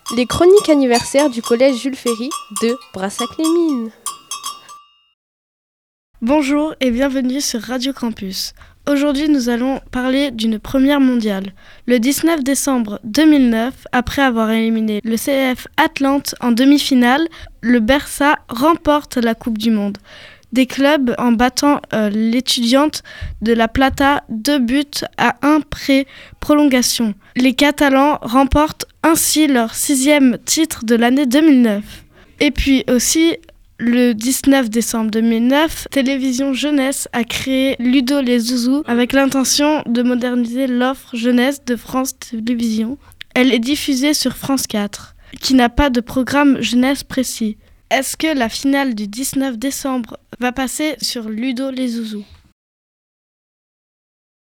Les chroniques anniversaires du collège Jules Ferry de Brassac-les-Mines. Bonjour et bienvenue sur Radio Campus. Aujourd'hui, nous allons parler d'une première mondiale. Le 19 décembre 2009, après avoir éliminé le CF Atlante en demi-finale, le Barça remporte la Coupe du Monde des clubs en battant l'Estudiantes de La Plata 2-1 pré-prolongation. Les Catalans remportent ainsi leur 6e titre de l'année 2009. Et puis aussi, le 19 décembre 2009, Télévision Jeunesse a créé Ludo les Zouzous avec l'intention de moderniser l'offre jeunesse de France Télévisions. Elle est diffusée sur France 4, qui n'a pas de programme jeunesse précis. Est-ce que la finale du 19 décembre va passer sur Ludo les Zouzous ?